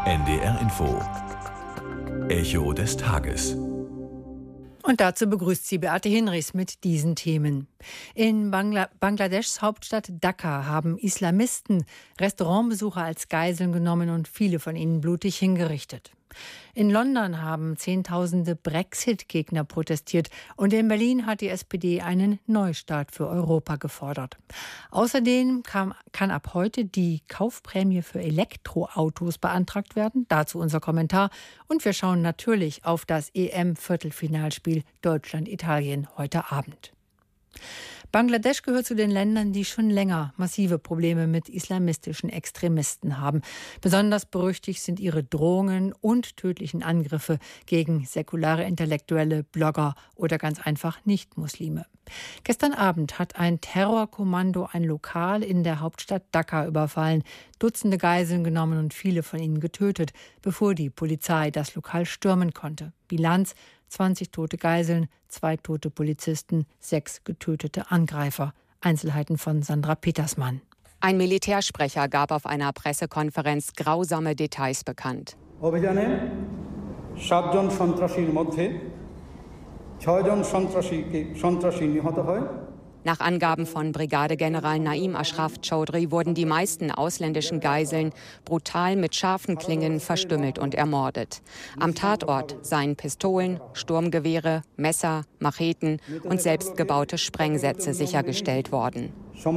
NDR Info. Echo des Tages. Und dazu begrüßt sie Beate Hinrichs mit diesen Themen. In Bangladeschs Hauptstadt Dhaka haben Islamisten Restaurantbesucher als Geiseln genommen und viele von ihnen blutig hingerichtet. In London haben Zehntausende Brexit-Gegner protestiert und in Berlin hat die SPD einen Neustart für Europa gefordert. Außerdem kann ab heute die Kaufprämie für Elektroautos beantragt werden. Dazu unser Kommentar. Und wir schauen natürlich auf das EM-Viertelfinalspiel Deutschland-Italien heute Abend. Bangladesch gehört zu den Ländern, die schon länger massive Probleme mit islamistischen Extremisten haben. Besonders berüchtigt sind ihre Drohungen und tödlichen Angriffe gegen säkulare Intellektuelle, Blogger oder ganz einfach Nicht-Muslime. Gestern Abend hat ein Terrorkommando ein Lokal in der Hauptstadt Dhaka überfallen, Dutzende Geiseln genommen und viele von ihnen getötet, bevor die Polizei das Lokal stürmen konnte. Bilanz: 20 tote Geiseln, 2 tote Polizisten, 6 getötete Angreifer. Einzelheiten von Sandra Petersmann. Ein Militärsprecher gab auf einer Pressekonferenz grausame Details bekannt. অভিযানে 7 জন সন্ত্রাসীর মধ্যে 6 জন সন্ত্রাসী নিহত হয়। Nach Angaben von Brigadegeneral Naim Ashraf Chaudhry wurden die meisten ausländischen Geiseln brutal mit scharfen Klingen verstümmelt und ermordet. Am Tatort seien Pistolen, Sturmgewehre, Messer, Macheten und selbstgebaute Sprengsätze sichergestellt worden.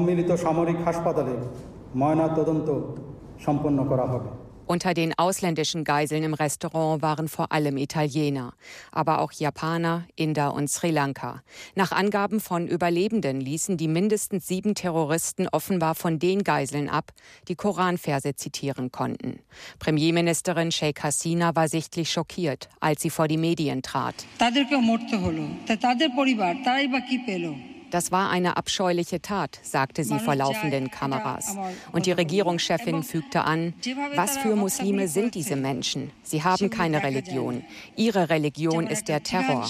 Unter den ausländischen Geiseln im Restaurant waren vor allem Italiener, aber auch Japaner, Inder und Sri Lanka. Nach Angaben von Überlebenden ließen die mindestens 7 Terroristen offenbar von den Geiseln ab, die Koranverse zitieren konnten. Premierministerin Sheikh Hasina war sichtlich schockiert, als sie vor die Medien trat. Das war eine abscheuliche Tat, sagte sie vor laufenden Kameras. Und die Regierungschefin fügte an: Was für Muslime sind diese Menschen? Sie haben keine Religion. Ihre Religion ist der Terror.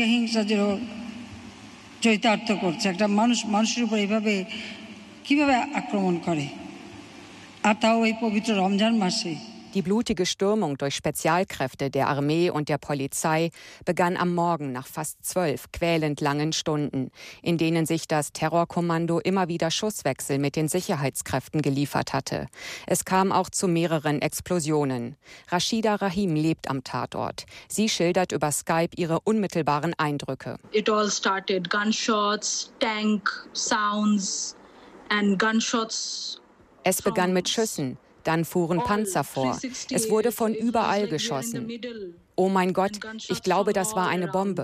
Die blutige Stürmung durch Spezialkräfte der Armee und der Polizei begann am Morgen nach fast 12 quälend langen Stunden, in denen sich das Terrorkommando immer wieder Schusswechsel mit den Sicherheitskräften geliefert hatte. Es kam auch zu mehreren Explosionen. Rashida Rahim lebt am Tatort. Sie schildert über Skype ihre unmittelbaren Eindrücke. It all started gunshots, tank sounds and gunshots. Es begann mit Schüssen. Dann fuhren Panzer vor. Es wurde von überall geschossen. Oh mein Gott, ich glaube, das war eine Bombe.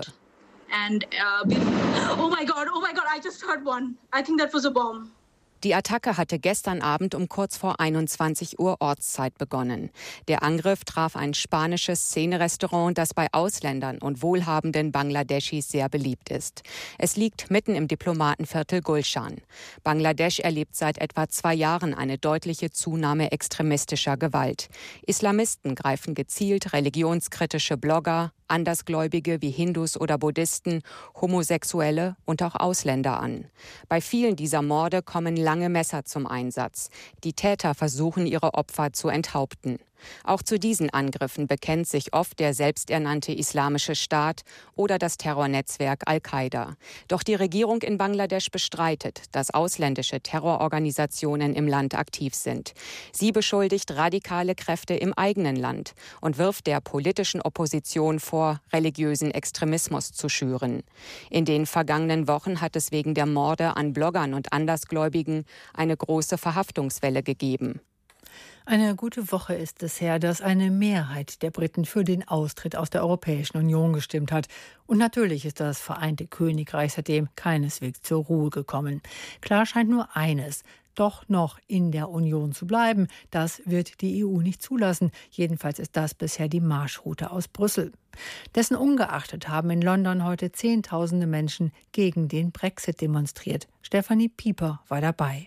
Oh my God, I just heard one. I think that was a bomb. Die Attacke hatte gestern Abend um kurz vor 21 Uhr Ortszeit begonnen. Der Angriff traf ein spanisches Szenerestaurant, das bei Ausländern und wohlhabenden Bangladeschis sehr beliebt ist. Es liegt mitten im Diplomatenviertel Gulshan. Bangladesch erlebt seit etwa 2 Jahren eine deutliche Zunahme extremistischer Gewalt. Islamisten greifen gezielt religionskritische Blogger, Andersgläubige wie Hindus oder Buddhisten, Homosexuelle und auch Ausländer an. Bei vielen dieser Morde kommen lange Messer zum Einsatz. Die Täter versuchen, ihre Opfer zu enthaupten. Auch zu diesen Angriffen bekennt sich oft der selbsternannte Islamische Staat oder das Terrornetzwerk Al-Qaida. Doch die Regierung in Bangladesch bestreitet, dass ausländische Terrororganisationen im Land aktiv sind. Sie beschuldigt radikale Kräfte im eigenen Land und wirft der politischen Opposition vor, religiösen Extremismus zu schüren. In den vergangenen Wochen hat es wegen der Morde an Bloggern und Andersgläubigen eine große Verhaftungswelle gegeben. Eine gute Woche ist es her, dass eine Mehrheit der Briten für den Austritt aus der Europäischen Union gestimmt hat. Und natürlich ist das Vereinte Königreich seitdem keineswegs zur Ruhe gekommen. Klar scheint nur eines: doch noch in der Union zu bleiben. Das wird die EU nicht zulassen. Jedenfalls ist das bisher die Marschroute aus Brüssel. Dessen ungeachtet haben in London heute Zehntausende Menschen gegen den Brexit demonstriert. Stefanie Pieper war dabei.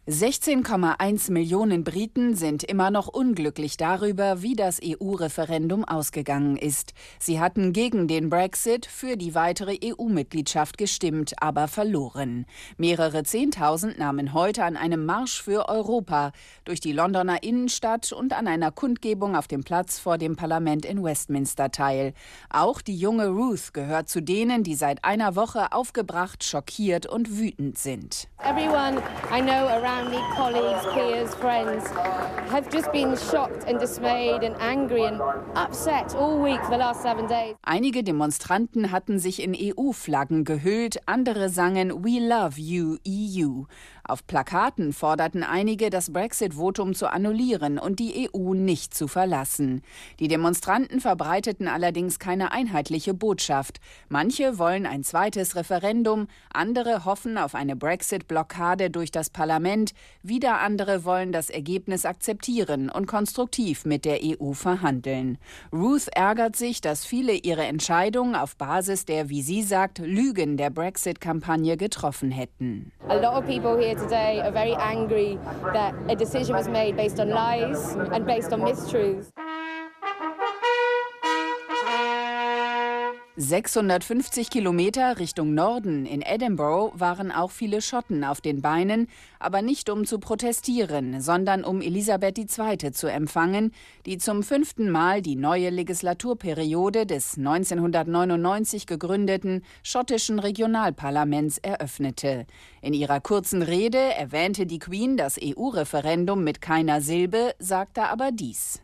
16,1 Millionen Briten sind immer noch unglücklich darüber, wie das EU-Referendum ausgegangen ist. Sie hatten gegen den Brexit für die weitere EU-Mitgliedschaft gestimmt, aber verloren. Mehrere Zehntausend nahmen heute an einem Marsch für Europa durch die Londoner Innenstadt und an einer Kundgebung auf dem Platz vor dem Parlament in Westminster teil. Auch die junge Ruth gehört zu denen, die seit einer Woche aufgebracht, schockiert und wütend sind. Everyone I know around me, colleagues, peers, friends, have just been shocked and dismayed and angry and upset all week for the last 7 days. Einige Demonstranten hatten sich in EU-Flaggen gehüllt, andere sangen We love you, EU. Auf Plakaten forderten einige, das Brexit-Votum zu annullieren und die EU nicht zu verlassen. Die Demonstranten verbreiteten allerdings keine einheitliche Botschaft. Manche wollen ein zweites Referendum, andere hoffen auf eine Brexit-Blockade durch das Parlament, wieder andere wollen das Ergebnis akzeptieren und konstruktiv mit der EU verhandeln. Ruth ärgert sich, dass viele ihre Entscheidung auf Basis der, wie sie sagt, Lügen der Brexit-Kampagne getroffen hätten. A lot of people here today are very angry that a decision was made based on lies and based on mistruths. 650 Kilometer Richtung Norden in Edinburgh waren auch viele Schotten auf den Beinen, aber nicht um zu protestieren, sondern um Elisabeth II. Zu empfangen, die zum 5. Mal die neue Legislaturperiode des 1999 gegründeten schottischen Regionalparlaments eröffnete. In ihrer kurzen Rede erwähnte die Queen das EU-Referendum mit keiner Silbe, sagte aber dies.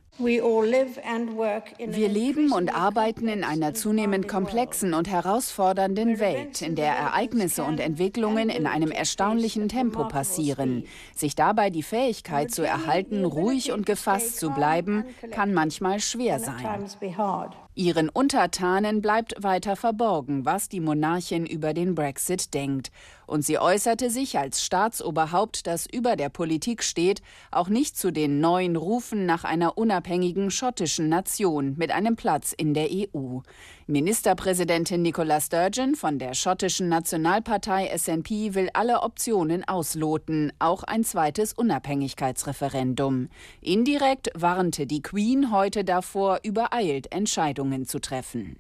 Wir leben und arbeiten in einer zunehmend komplexen und herausfordernden Welt, in der Ereignisse und Entwicklungen in einem erstaunlichen Tempo passieren. Sich dabei die Fähigkeit zu erhalten, ruhig und gefasst zu bleiben, kann manchmal schwer sein. Ihren Untertanen bleibt weiter verborgen, was die Monarchin über den Brexit denkt. Und sie äußerte sich als Staatsoberhaupt, das über der Politik steht, auch nicht zu den neuen Rufen nach einer unabhängigen schottischen Nation mit einem Platz in der EU. Ministerpräsidentin Nicola Sturgeon von der schottischen Nationalpartei SNP will alle Optionen ausloten, auch ein zweites Unabhängigkeitsreferendum. Indirekt warnte die Queen heute davor, übereilt Entscheidungen zu treffen.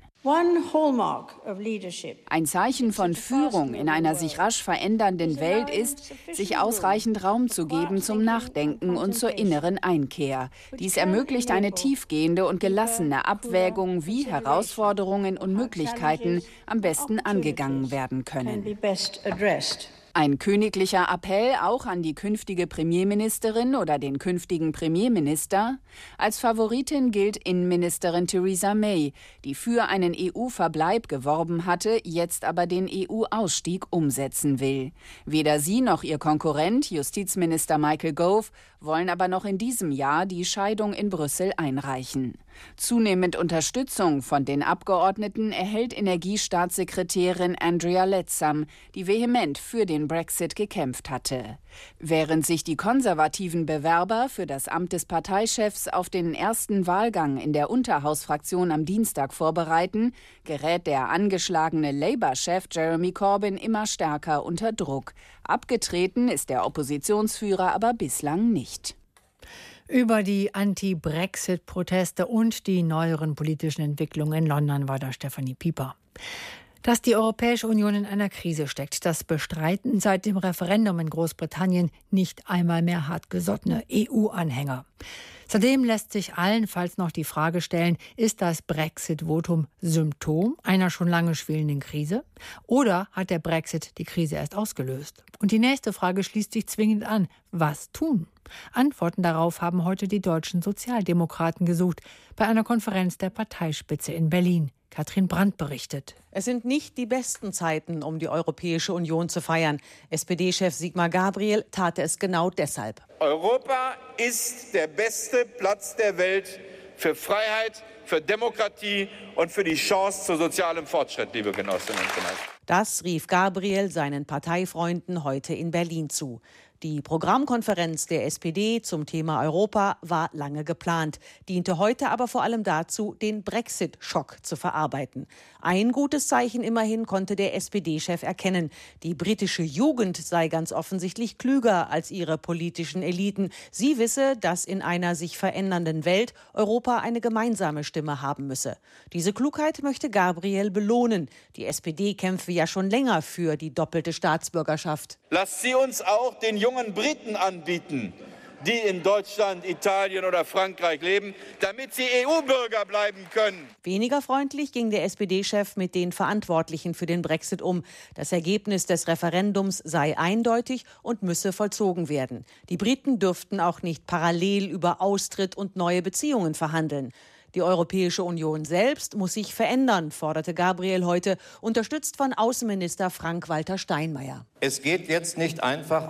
Ein Zeichen von Führung in einer sich rasch verändernden Welt ist, sich ausreichend Raum zu geben zum Nachdenken und zur inneren Einkehr. Dies ermöglicht eine tiefgehende und gelassene Abwägung, wie Herausforderungen und Möglichkeiten am besten angegangen werden können. Ein königlicher Appell auch an die künftige Premierministerin oder den künftigen Premierminister. Als Favoritin gilt Innenministerin Theresa May, die für einen EU-Verbleib geworben hatte, jetzt aber den EU-Ausstieg umsetzen will. Weder sie noch ihr Konkurrent, Justizminister Michael Gove, wollen aber noch in diesem Jahr die Scheidung in Brüssel einreichen. Zunehmend Unterstützung von den Abgeordneten erhält Energiestaatssekretärin Andrea Leadsom, die vehement für den Brexit gekämpft hatte. Während sich die konservativen Bewerber für das Amt des Parteichefs auf den ersten Wahlgang in der Unterhausfraktion am Dienstag vorbereiten, gerät der angeschlagene Labour-Chef Jeremy Corbyn immer stärker unter Druck. Abgetreten ist der Oppositionsführer aber bislang nicht. Über die Anti-Brexit-Proteste und die neueren politischen Entwicklungen in London war da Stefanie Pieper. Dass die Europäische Union in einer Krise steckt, das bestreiten seit dem Referendum in Großbritannien nicht einmal mehr hartgesottene EU-Anhänger. Zudem lässt sich allenfalls noch die Frage stellen, ist das Brexit-Votum Symptom einer schon lange schwelenden Krise? Oder hat der Brexit die Krise erst ausgelöst? Und die nächste Frage schließt sich zwingend an. Was tun? Antworten darauf haben heute die deutschen Sozialdemokraten gesucht bei einer Konferenz der Parteispitze in Berlin. Katrin Brandt berichtet. Es sind nicht die besten Zeiten, um die Europäische Union zu feiern. SPD-Chef Sigmar Gabriel tat es genau deshalb. Europa ist der beste Platz der Welt für Freiheit, für Demokratie und für die Chance zu sozialem Fortschritt, liebe Genossinnen und Genossen. Das rief Gabriel seinen Parteifreunden heute in Berlin zu. Die Programmkonferenz der SPD zum Thema Europa war lange geplant, diente heute aber vor allem dazu, den Brexit-Schock zu verarbeiten. Ein gutes Zeichen immerhin konnte der SPD-Chef erkennen. Die britische Jugend sei ganz offensichtlich klüger als ihre politischen Eliten. Sie wisse, dass in einer sich verändernden Welt Europa eine gemeinsame Stimme haben müsse. Diese Klugheit möchte Gabriel belohnen. Die SPD kämpfe ja schon länger für die doppelte Staatsbürgerschaft. Lasst sie uns auch den jungen Briten anbieten, die in Deutschland, Italien oder Frankreich leben, damit sie EU-Bürger bleiben können. Weniger freundlich ging der SPD-Chef mit den Verantwortlichen für den Brexit um. Das Ergebnis des Referendums sei eindeutig und müsse vollzogen werden. Die Briten dürften auch nicht parallel über Austritt und neue Beziehungen verhandeln. Die Europäische Union selbst muss sich verändern, forderte Gabriel heute, unterstützt von Außenminister Frank-Walter Steinmeier. Es geht jetzt nicht einfach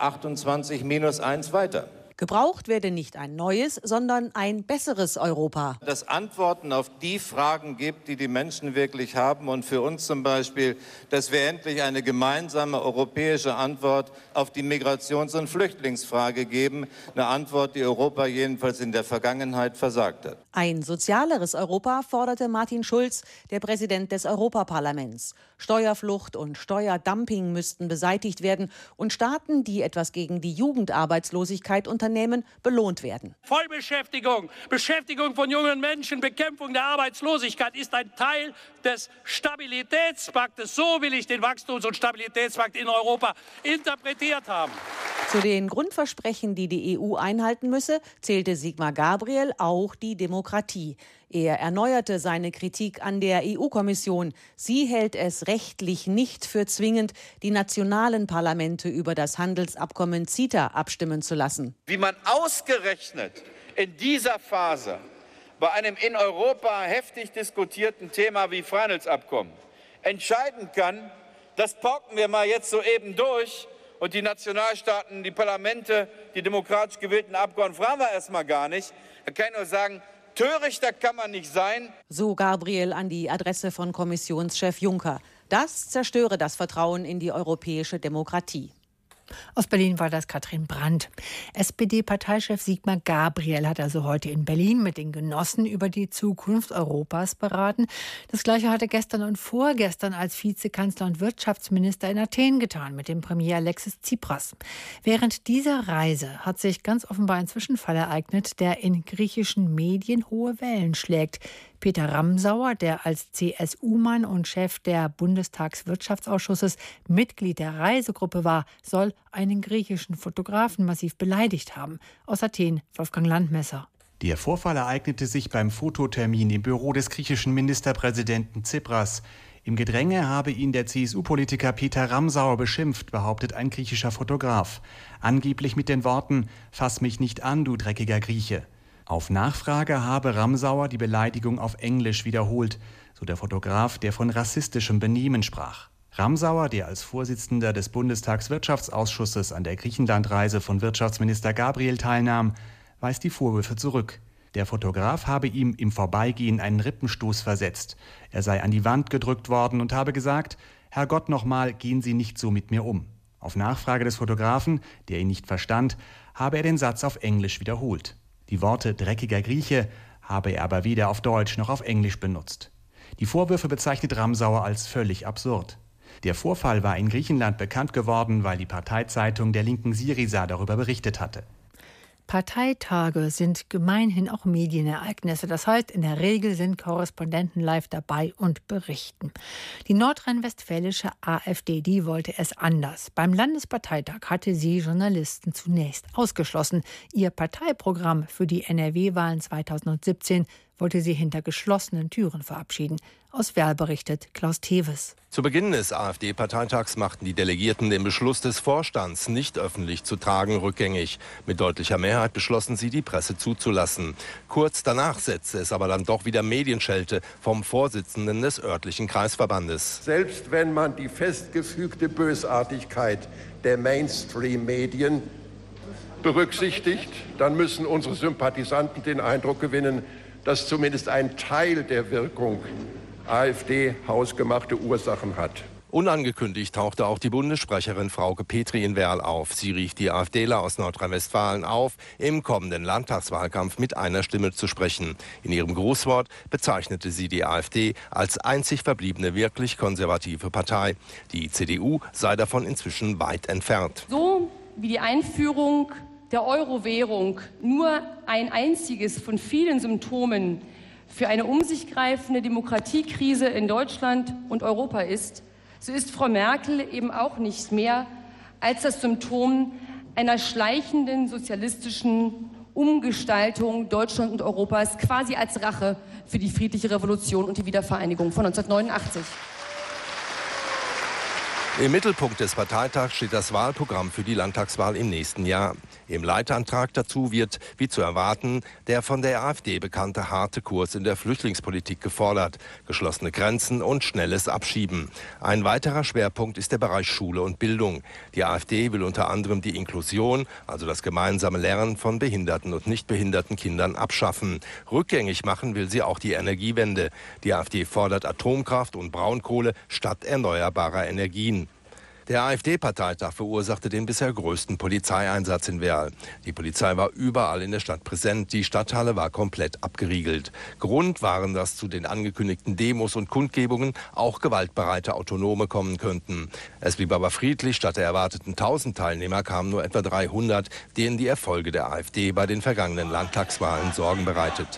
28-1 weiter. Gebraucht werde nicht ein neues, sondern ein besseres Europa. Das Antworten auf die Fragen gibt, die die Menschen wirklich haben. Und für uns zum Beispiel, dass wir endlich eine gemeinsame europäische Antwort auf die Migrations- und Flüchtlingsfrage geben. Eine Antwort, die Europa jedenfalls in der Vergangenheit versagt hat. Ein sozialeres Europa forderte Martin Schulz, der Präsident des Europaparlaments. Steuerflucht und Steuerdumping müssten beseitigt werden und Staaten, die etwas gegen die Jugendarbeitslosigkeit unternehmen, belohnt werden. Vollbeschäftigung, Beschäftigung von jungen Menschen, Bekämpfung der Arbeitslosigkeit ist ein Teil des Stabilitätspaktes. So will ich den Wachstums- und Stabilitätspakt in Europa interpretiert haben. Zu den Grundversprechen, die die EU einhalten müsse, zählte Sigmar Gabriel auch die Demokratie. Er erneuerte seine Kritik an der EU-Kommission. Sie hält es rechtlich nicht für zwingend, die nationalen Parlamente über das Handelsabkommen CETA abstimmen zu lassen. Wie man ausgerechnet in dieser Phase bei einem in Europa heftig diskutierten Thema wie Freihandelsabkommen entscheiden kann, das pauken wir mal jetzt so eben durch. Und die Nationalstaaten, die Parlamente, die demokratisch gewählten Abgeordneten fragen wir erstmal gar nicht. Da kann ich nur sagen, törichter kann man nicht sein. So Gabriel an die Adresse von Kommissionschef Juncker. Das zerstöre das Vertrauen in die europäische Demokratie. Aus Berlin war das Katrin Brandt. SPD-Parteichef Sigmar Gabriel hat also heute in Berlin mit den Genossen über die Zukunft Europas beraten. Das Gleiche hat er gestern und vorgestern als Vizekanzler und Wirtschaftsminister in Athen getan mit dem Premier Alexis Tsipras. Während dieser Reise hat sich ganz offenbar ein Zwischenfall ereignet, der in griechischen Medien hohe Wellen schlägt. Peter Ramsauer, der als CSU-Mann und Chef der Bundestagswirtschaftsausschusses Mitglied der Reisegruppe war, soll einen griechischen Fotografen massiv beleidigt haben. Aus Athen, Wolfgang Landmesser. Der Vorfall ereignete sich beim Fototermin im Büro des griechischen Ministerpräsidenten Tsipras. Im Gedränge habe ihn der CSU-Politiker Peter Ramsauer beschimpft, behauptet ein griechischer Fotograf. Angeblich mit den Worten: „Fass mich nicht an, du dreckiger Grieche." Auf Nachfrage habe Ramsauer die Beleidigung auf Englisch wiederholt, so der Fotograf, der von rassistischem Benehmen sprach. Ramsauer, der als Vorsitzender des Bundestagswirtschaftsausschusses an der Griechenlandreise von Wirtschaftsminister Gabriel teilnahm, weist die Vorwürfe zurück. Der Fotograf habe ihm im Vorbeigehen einen Rippenstoß versetzt. Er sei an die Wand gedrückt worden und habe gesagt: „Herrgott nochmal, gehen Sie nicht so mit mir um." Auf Nachfrage des Fotografen, der ihn nicht verstand, habe er den Satz auf Englisch wiederholt. Die Worte dreckiger Grieche habe er aber weder auf Deutsch noch auf Englisch benutzt. Die Vorwürfe bezeichnet Ramsauer als völlig absurd. Der Vorfall war in Griechenland bekannt geworden, weil die Parteizeitung der linken Syriza darüber berichtet hatte. Parteitage sind gemeinhin auch Medienereignisse. Das heißt, in der Regel sind Korrespondenten live dabei und berichten. Die nordrhein-westfälische AfD, die wollte es anders. Beim Landesparteitag hatte sie Journalisten zunächst ausgeschlossen. Ihr Parteiprogramm für die NRW-Wahlen 2017 wollte sie hinter geschlossenen Türen verabschieden. Aus Werl berichtet Klaus Teves. Zu Beginn des AfD-Parteitags machten die Delegierten den Beschluss des Vorstands, nicht öffentlich zu tragen, rückgängig. Mit deutlicher Mehrheit beschlossen sie, die Presse zuzulassen. Kurz danach setzte es aber dann doch wieder Medienschelte vom Vorsitzenden des örtlichen Kreisverbandes. Selbst wenn man die festgefügte Bösartigkeit der Mainstream-Medien berücksichtigt, dann müssen unsere Sympathisanten den Eindruck gewinnen, dass zumindest ein Teil der Wirkung AfD hausgemachte Ursachen hat. Unangekündigt tauchte auch die Bundessprecherin Frauke Petry in Werl auf. Sie rief die AfDler aus Nordrhein-Westfalen auf, im kommenden Landtagswahlkampf mit einer Stimme zu sprechen. In ihrem Grußwort bezeichnete sie die AfD als einzig verbliebene wirklich konservative Partei. Die CDU sei davon inzwischen weit entfernt. So wie die Einführung der Euro-Währung nur ein einziges von vielen Symptomen für eine um sich greifende Demokratiekrise in Deutschland und Europa ist, so ist Frau Merkel eben auch nicht mehr als das Symptom einer schleichenden sozialistischen Umgestaltung Deutschlands und Europas, quasi als Rache für die friedliche Revolution und die Wiedervereinigung von 1989. Im Mittelpunkt des Parteitags steht das Wahlprogramm für die Landtagswahl im nächsten Jahr. Im Leitantrag dazu wird, wie zu erwarten, der von der AfD bekannte harte Kurs in der Flüchtlingspolitik gefordert. Geschlossene Grenzen und schnelles Abschieben. Ein weiterer Schwerpunkt ist der Bereich Schule und Bildung. Die AfD will unter anderem die Inklusion, also das gemeinsame Lernen von behinderten und nicht behinderten Kindern, abschaffen. Rückgängig machen will sie auch die Energiewende. Die AfD fordert Atomkraft und Braunkohle statt erneuerbarer Energien. Der AfD-Parteitag verursachte den bisher größten Polizeieinsatz in Werl. Die Polizei war überall in der Stadt präsent. Die Stadthalle war komplett abgeriegelt. Grund waren, dass zu den angekündigten Demos und Kundgebungen auch gewaltbereite Autonome kommen könnten. Es blieb aber friedlich. Statt der erwarteten 1000 Teilnehmer kamen nur etwa 300, denen die Erfolge der AfD bei den vergangenen Landtagswahlen Sorgen bereitet.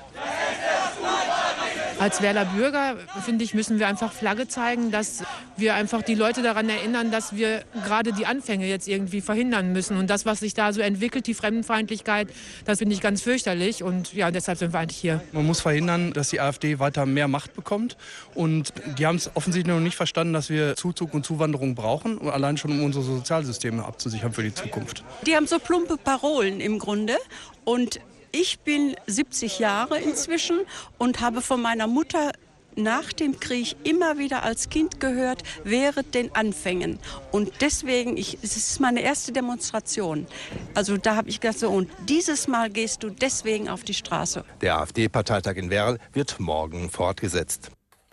Als Werler Bürger, finde ich, müssen wir einfach Flagge zeigen, dass wir einfach die Leute daran erinnern, dass wir gerade die Anfänge jetzt irgendwie verhindern müssen. Und das, was sich da so entwickelt, die Fremdenfeindlichkeit, das finde ich ganz fürchterlich. Und ja, deshalb sind wir eigentlich hier. Man muss verhindern, dass die AfD weiter mehr Macht bekommt. Und die haben es offensichtlich noch nicht verstanden, dass wir Zuzug und Zuwanderung brauchen, allein schon um unsere Sozialsysteme abzusichern für die Zukunft. Die haben so plumpe Parolen im Grunde. Und ich bin 70 Jahre inzwischen und habe von meiner Mutter nach dem Krieg immer wieder als Kind gehört, während den Anfängen. Und deswegen, es ist meine erste Demonstration. Also da habe ich gedacht, so, und dieses Mal gehst du deswegen auf die Straße. Der AfD-Parteitag in Werl wird morgen fortgesetzt.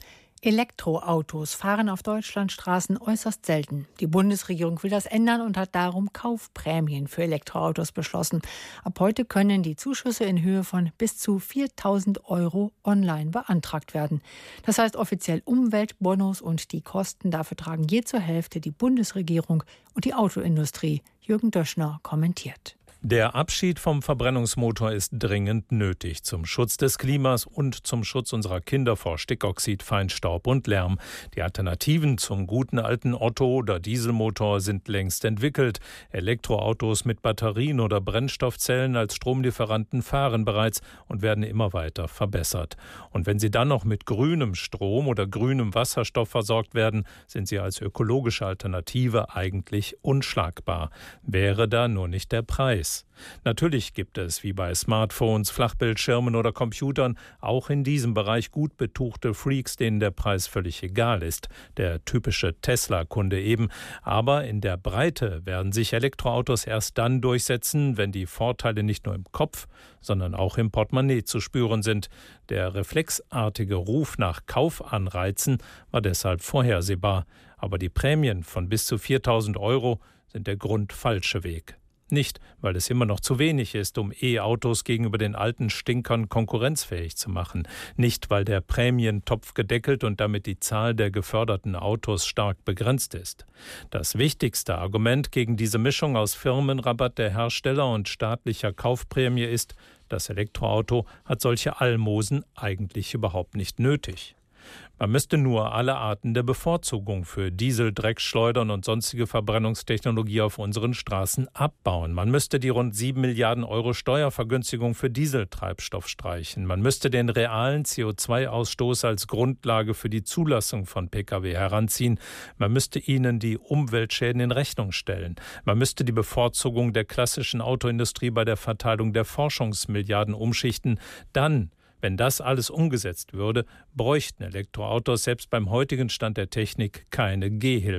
Elektroautos fahren auf Deutschlandstraßen äußerst selten. Die Bundesregierung will das ändern und hat darum Kaufprämien für Elektroautos beschlossen. Ab heute können die Zuschüsse in Höhe von bis zu 4.000 € online beantragt werden. Das heißt offiziell Umweltbonus, und die Kosten dafür tragen je zur Hälfte die Bundesregierung und die Autoindustrie. Jürgen Döschner kommentiert. Der Abschied vom Verbrennungsmotor ist dringend nötig zum Schutz des Klimas und zum Schutz unserer Kinder vor Stickoxid, Feinstaub und Lärm. Die Alternativen zum guten alten Otto- oder Dieselmotor sind längst entwickelt. Elektroautos mit Batterien oder Brennstoffzellen als Stromlieferanten fahren bereits und werden immer weiter verbessert. Und wenn sie dann noch mit grünem Strom oder grünem Wasserstoff versorgt werden, sind sie als ökologische Alternative eigentlich unschlagbar. Wäre da nur nicht der Preis. Natürlich gibt es, wie bei Smartphones, Flachbildschirmen oder Computern, auch in diesem Bereich gut betuchte Freaks, denen der Preis völlig egal ist. Der typische Tesla-Kunde eben. Aber in der Breite werden sich Elektroautos erst dann durchsetzen, wenn die Vorteile nicht nur im Kopf, sondern auch im Portemonnaie zu spüren sind. Der reflexartige Ruf nach Kaufanreizen war deshalb vorhersehbar. Aber die Prämien von bis zu 4.000 € sind der grundfalsche Weg. Nicht, weil es immer noch zu wenig ist, um E-Autos gegenüber den alten Stinkern konkurrenzfähig zu machen. Nicht, weil der Prämientopf gedeckelt und damit die Zahl der geförderten Autos stark begrenzt ist. Das wichtigste Argument gegen diese Mischung aus Firmenrabatt der Hersteller und staatlicher Kaufprämie ist, das Elektroauto hat solche Almosen eigentlich überhaupt nicht nötig. Man müsste nur alle Arten der Bevorzugung für Diesel, Dreckschleudern und sonstige Verbrennungstechnologie auf unseren Straßen abbauen. Man müsste die rund 7 Milliarden € Steuervergünstigung für Dieseltreibstoff streichen. Man müsste den realen CO2-Ausstoß als Grundlage für die Zulassung von Pkw heranziehen. Man müsste ihnen die Umweltschäden in Rechnung stellen. Man müsste die Bevorzugung der klassischen Autoindustrie bei der Verteilung der Forschungsmilliarden umschichten. Dann, wenn das alles umgesetzt würde, bräuchten Elektroautos selbst beim heutigen Stand der Technik keine Gehhilfe.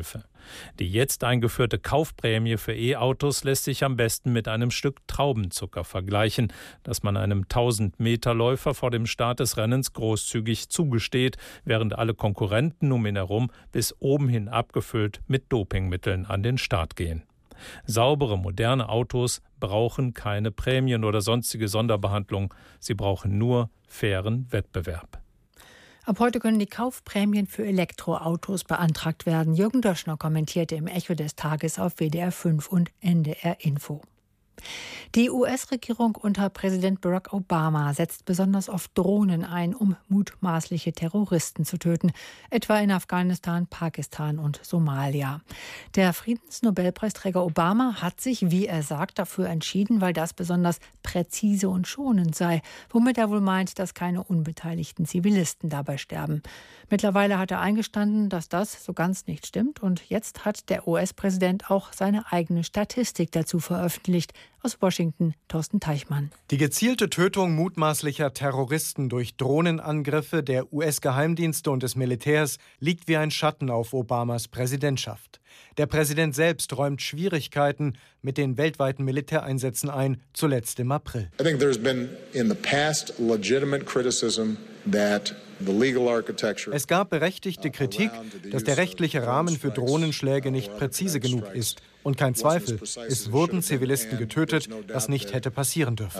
Die jetzt eingeführte Kaufprämie für E-Autos lässt sich am besten mit einem Stück Traubenzucker vergleichen, das man einem 1000-Meter-Läufer vor dem Start des Rennens großzügig zugesteht, während alle Konkurrenten um ihn herum bis oben hin abgefüllt mit Dopingmitteln an den Start gehen. Saubere, moderne Autos brauchen keine Prämien oder sonstige Sonderbehandlung. Sie brauchen nur fairen Wettbewerb. Ab heute können die Kaufprämien für Elektroautos beantragt werden. Jürgen Döschner kommentierte im Echo des Tages auf WDR 5 und NDR Info. Die US-Regierung unter Präsident Barack Obama setzt besonders auf Drohnen ein, um mutmaßliche Terroristen zu töten, etwa in Afghanistan, Pakistan und Somalia. Der Friedensnobelpreisträger Obama hat sich, wie er sagt, dafür entschieden, weil das besonders präzise und schonend sei, womit er wohl meint, dass keine unbeteiligten Zivilisten dabei sterben. Mittlerweile hat er eingestanden, dass das so ganz nicht stimmt, und jetzt hat der US-Präsident auch seine eigene Statistik dazu veröffentlicht. Aus Washington, Thorsten Teichmann. Die gezielte Tötung mutmaßlicher Terroristen durch Drohnenangriffe der US-Geheimdienste und des Militärs liegt wie ein Schatten auf Obamas Präsidentschaft. Der Präsident selbst räumt Schwierigkeiten mit den weltweiten Militäreinsätzen ein, zuletzt im April. I think there's been in the past legitimate criticism that the legal architecture. Es gab berechtigte Kritik, dass der rechtliche Rahmen für Drohnenschläge nicht präzise genug ist. Und kein Zweifel, es wurden Zivilisten getötet, was nicht hätte passieren dürfen.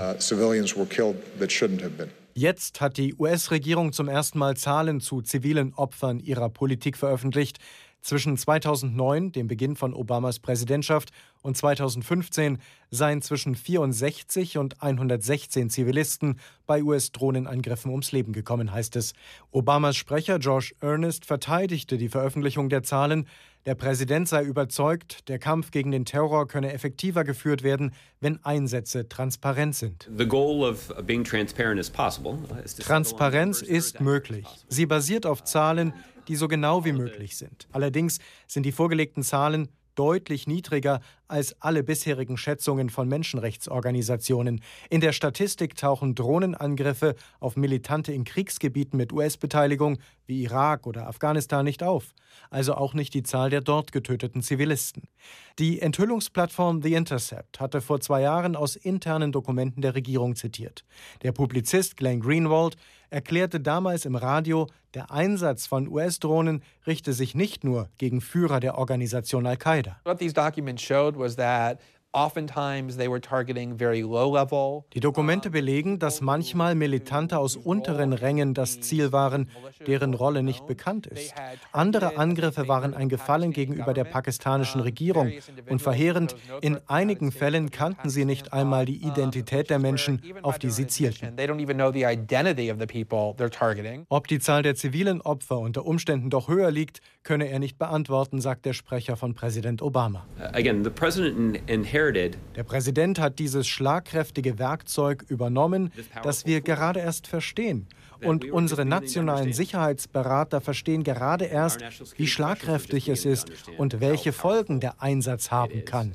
Jetzt hat die US-Regierung zum ersten Mal Zahlen zu zivilen Opfern ihrer Politik veröffentlicht. Zwischen 2009, dem Beginn von Obamas Präsidentschaft, und 2015 seien zwischen 64 und 116 Zivilisten bei US-Drohnenangriffen ums Leben gekommen, heißt es. Obamas Sprecher Josh Earnest verteidigte die Veröffentlichung der Zahlen. Der Präsident sei überzeugt, der Kampf gegen den Terror könne effektiver geführt werden, wenn Einsätze transparent sind. Transparenz ist möglich. Sie basiert auf Zahlen, die so genau wie möglich sind. Allerdings sind die vorgelegten Zahlen deutlich niedriger als alle bisherigen Schätzungen von Menschenrechtsorganisationen. In der Statistik tauchen Drohnenangriffe auf Militante in Kriegsgebieten mit US-Beteiligung wie Irak oder Afghanistan nicht auf. Also auch nicht die Zahl der dort getöteten Zivilisten. Die Enthüllungsplattform The Intercept hatte vor 2 Jahren aus internen Dokumenten der Regierung zitiert. Der Publizist Glenn Greenwald erklärte damals im Radio, der Einsatz von US-Drohnen richte sich nicht nur gegen Führer der Organisation Al-Qaida. What these documents showed was that oftentimes they were targeting very low level. Die Dokumente belegen, dass manchmal Militante aus unteren Rängen das Ziel waren, deren Rolle nicht bekannt ist. Andere Angriffe waren ein Gefallen gegenüber der pakistanischen Regierung. Und verheerend, in einigen Fällen kannten sie nicht einmal die Identität der Menschen, auf die sie zielten. Ob die Zahl der zivilen Opfer unter Umständen doch höher liegt, könne er nicht beantworten, sagt der Sprecher von Präsident Obama. Der Präsident hat dieses schlagkräftige Werkzeug übernommen, das wir gerade erst verstehen. Und unsere nationalen Sicherheitsberater verstehen gerade erst, wie schlagkräftig es ist und welche Folgen der Einsatz haben kann.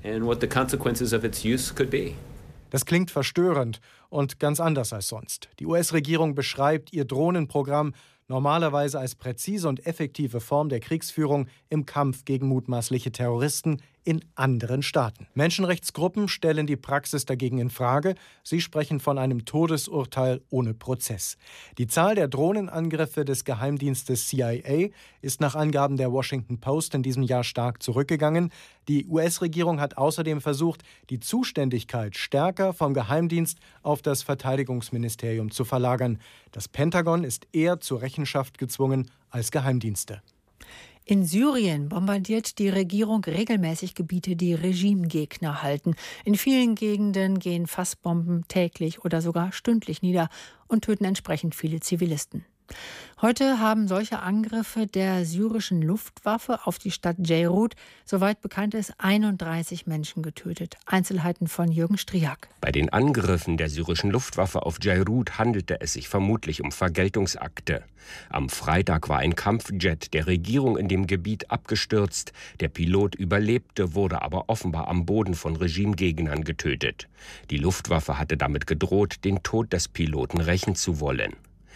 Das klingt verstörend und ganz anders als sonst. Die US-Regierung beschreibt ihr Drohnenprogramm normalerweise als präzise und effektive Form der Kriegsführung im Kampf gegen mutmaßliche Terroristen in anderen Staaten. Menschenrechtsgruppen stellen die Praxis dagegen in Frage. Sie sprechen von einem Todesurteil ohne Prozess. Die Zahl der Drohnenangriffe des Geheimdienstes CIA ist nach Angaben der Washington Post in diesem Jahr stark zurückgegangen. Die US-Regierung hat außerdem versucht, die Zuständigkeit stärker vom Geheimdienst auf das Verteidigungsministerium zu verlagern. Das Pentagon ist eher zur Rechenschaft gezwungen als Geheimdienste. In Syrien bombardiert die Regierung regelmäßig Gebiete, die Regimegegner halten. In vielen Gegenden gehen Fassbomben täglich oder sogar stündlich nieder und töten entsprechend viele Zivilisten. Heute haben solche Angriffe der syrischen Luftwaffe auf die Stadt Beirut, soweit bekannt ist, 31 Menschen getötet. Einzelheiten von Jürgen Striak. Bei den Angriffen der syrischen Luftwaffe auf Beirut handelte es sich vermutlich um Vergeltungsakte. Am Freitag war ein Kampfjet der Regierung in dem Gebiet abgestürzt. Der Pilot überlebte, wurde aber offenbar am Boden von Regimegegnern getötet. Die Luftwaffe hatte damit gedroht, den Tod des Piloten rächen zu wollen.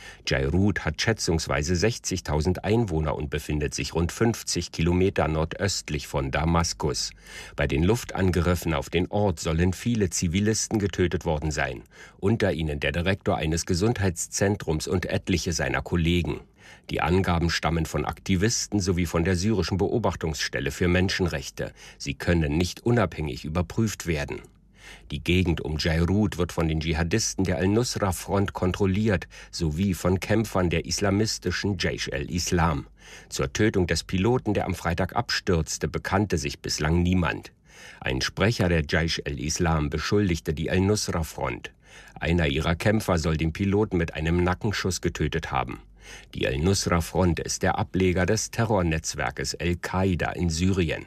Jairut hat schätzungsweise 60.000 Einwohner und befindet sich rund 50 Kilometer nordöstlich von Damaskus. Bei den Luftangriffen auf den Ort sollen viele Zivilisten getötet worden sein, unter ihnen der Direktor eines Gesundheitszentrums und etliche seiner Kollegen. Die Angaben stammen von Aktivisten sowie von der syrischen Beobachtungsstelle für Menschenrechte. Sie können nicht unabhängig überprüft werden. Die Gegend um Jairut wird von den Dschihadisten der Al-Nusra-Front kontrolliert, sowie von Kämpfern der islamistischen Jaish al-Islam. Zur Tötung des Piloten, der am Freitag abstürzte, bekannte sich bislang niemand. Ein Sprecher der Jaish al-Islam beschuldigte die Al-Nusra-Front. Einer ihrer Kämpfer soll den Piloten mit einem Nackenschuss getötet haben. Die Al-Nusra-Front ist der Ableger des Terrornetzwerkes Al-Qaida in Syrien.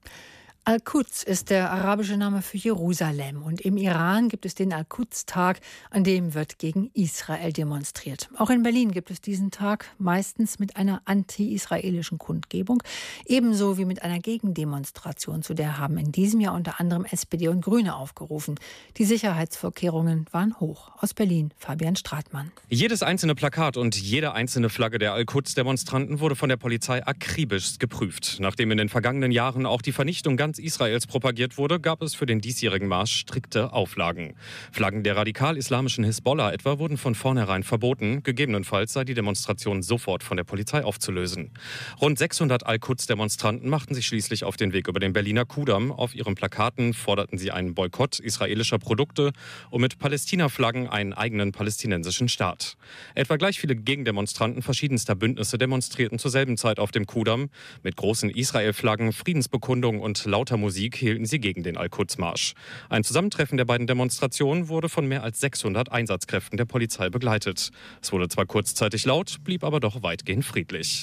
Al-Quds ist der arabische Name für Jerusalem. Und im Iran gibt es den Al-Quds-Tag, an dem wird gegen Israel demonstriert. Auch in Berlin gibt es diesen Tag, meistens mit einer anti-israelischen Kundgebung, ebenso wie mit einer Gegendemonstration, zu der haben in diesem Jahr unter anderem SPD und Grüne aufgerufen. Die Sicherheitsvorkehrungen waren hoch. Aus Berlin, Fabian Stratmann. Jedes einzelne Plakat und jede einzelne Flagge der Al-Quds-Demonstranten wurde von der Polizei akribisch geprüft. Nachdem in den vergangenen Jahren auch die Vernichtung ganz Israels propagiert wurde, gab es für den diesjährigen Marsch strikte Auflagen. Flaggen der radikal-islamischen Hisbollah etwa wurden von vornherein verboten. Gegebenenfalls sei die Demonstration sofort von der Polizei aufzulösen. Rund 600 Al-Quds-Demonstranten machten sich schließlich auf den Weg über den Berliner Kudamm. Auf ihren Plakaten forderten sie einen Boykott israelischer Produkte und mit Palästina-Flaggen einen eigenen palästinensischen Staat. Etwa gleich viele Gegendemonstranten verschiedenster Bündnisse demonstrierten zur selben Zeit auf dem Kudamm. Mit großen Israel-Flaggen, Friedensbekundungen und lauter Musik hielten sie gegen den Al-Quds-Marsch. Ein Zusammentreffen der beiden Demonstrationen wurde von mehr als 600 Einsatzkräften der Polizei begleitet. Es wurde zwar kurzzeitig laut, blieb aber doch weitgehend friedlich.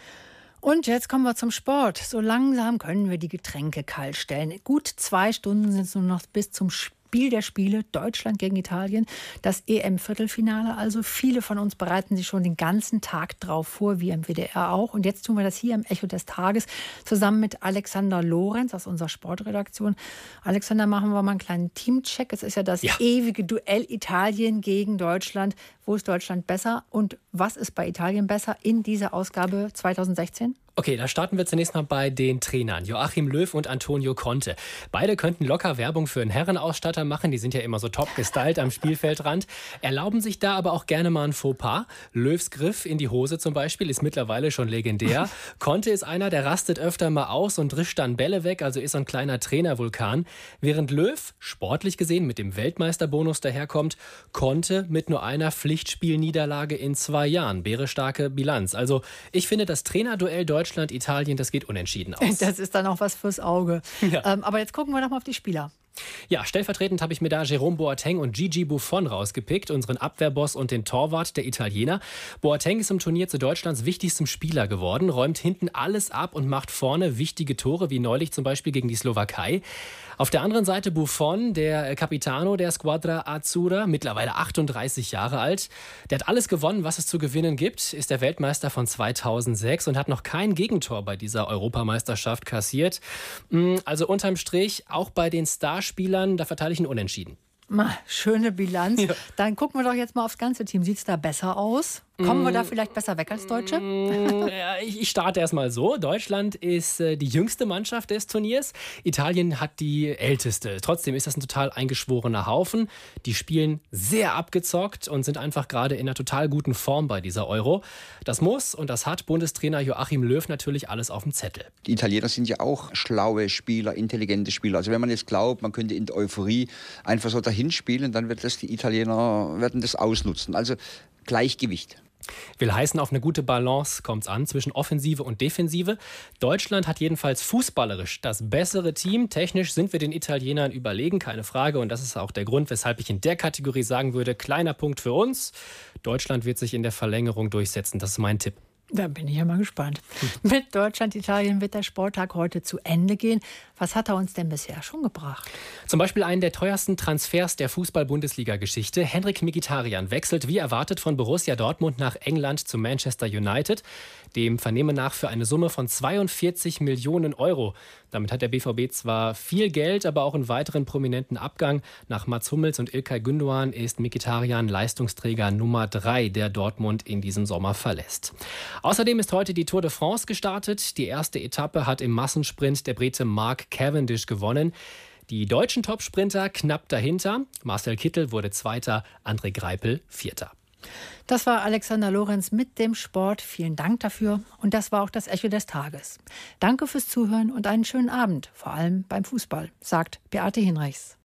Und jetzt kommen wir zum Sport. So langsam können wir die Getränke kalt stellen. Gut 2 Stunden sind es nur noch bis zum Spiel der Spiele, Deutschland gegen Italien, das EM-Viertelfinale. Also viele von uns bereiten sich schon den ganzen Tag drauf vor, wie im WDR auch. Und jetzt tun wir das hier im Echo des Tages zusammen mit Alexander Lorenz aus unserer Sportredaktion. Alexander, machen wir mal einen kleinen Teamcheck. Es ist ja das ewige Duell Italien gegen Deutschland. Wo ist Deutschland besser und was ist bei Italien besser in dieser Ausgabe 2016? Okay, da starten wir zunächst mal bei den Trainern, Joachim Löw und Antonio Conte. Beide könnten locker Werbung für einen Herrenausstatter machen, die sind ja immer so top gestylt am Spielfeldrand, erlauben sich da aber auch gerne mal ein Fauxpas. Löws Griff in die Hose zum Beispiel ist mittlerweile schon legendär. Conte ist einer, der rastet öfter mal aus und drischt dann Bälle weg, also ist so ein kleiner Trainervulkan. Während Löw, sportlich gesehen, mit dem Weltmeisterbonus daherkommt, Conte mit nur einer Pflichtspielniederlage in 2 Jahren. Bärenstarke Bilanz. Also ich finde, das Trainerduell Deutschland, Italien, das geht unentschieden aus. Das ist dann auch was fürs Auge. Ja. Aber jetzt gucken wir doch mal auf die Spieler. Ja, stellvertretend habe ich mir da Jerome Boateng und Gigi Buffon rausgepickt, unseren Abwehrboss und den Torwart der Italiener. Boateng ist im Turnier zu Deutschlands wichtigstem Spieler geworden, räumt hinten alles ab und macht vorne wichtige Tore, wie neulich zum Beispiel gegen die Slowakei. Auf der anderen Seite Buffon, der Capitano der Squadra Azzurra, mittlerweile 38 Jahre alt. Der hat alles gewonnen, was es zu gewinnen gibt, ist der Weltmeister von 2006 und hat noch kein Gegentor bei dieser Europameisterschaft kassiert. Also unterm Strich, auch bei den Starspielern, da verteile ich einen Unentschieden. Schöne Bilanz. Ja. Dann gucken wir doch jetzt mal aufs ganze Team. Sieht es da besser aus? Kommen wir da vielleicht besser weg als Deutsche? Ich starte erstmal so. Deutschland ist die jüngste Mannschaft des Turniers. Italien hat die älteste. Trotzdem ist das ein total eingeschworener Haufen. Die spielen sehr abgezockt und sind einfach gerade in einer total guten Form bei dieser Euro. Das muss und das hat Bundestrainer Joachim Löw natürlich alles auf dem Zettel. Die Italiener sind ja auch schlaue Spieler, intelligente Spieler. Also wenn man jetzt glaubt, man könnte in der Euphorie einfach so dahin spielen, dann wird das die Italiener werden das ausnutzen. Also Gleichgewicht. Will heißen, auf eine gute Balance kommt es an zwischen Offensive und Defensive. Deutschland hat jedenfalls fußballerisch das bessere Team. Technisch sind wir den Italienern überlegen, keine Frage. Und das ist auch der Grund, weshalb ich in der Kategorie sagen würde, kleiner Punkt für uns. Deutschland wird sich in der Verlängerung durchsetzen. Das ist mein Tipp. Da bin ich ja mal gespannt. Mit Deutschland-Italien wird der Sporttag heute zu Ende gehen. Was hat er uns denn bisher schon gebracht? Zum Beispiel einen der teuersten Transfers der Fußball-Bundesliga-Geschichte. Henrik Mkhitaryan wechselt wie erwartet von Borussia Dortmund nach England zu Manchester United. Dem Vernehmen nach für eine Summe von 42 Millionen Euro. Damit hat der BVB zwar viel Geld, aber auch einen weiteren prominenten Abgang. Nach Mats Hummels und İlkay Gündoğan ist Mkhitaryan Leistungsträger Nummer 3, der Dortmund in diesem Sommer verlässt. Außerdem ist heute die Tour de France gestartet. Die erste Etappe hat im Massensprint der Brite Mark Cavendish gewonnen. Die deutschen Topsprinter knapp dahinter. Marcel Kittel wurde Zweiter, André Greipel Vierter. Das war Alexander Lorenz mit dem Sport. Vielen Dank dafür. Und das war auch das Echo des Tages. Danke fürs Zuhören und einen schönen Abend, vor allem beim Fußball, sagt Beate Hinrichs.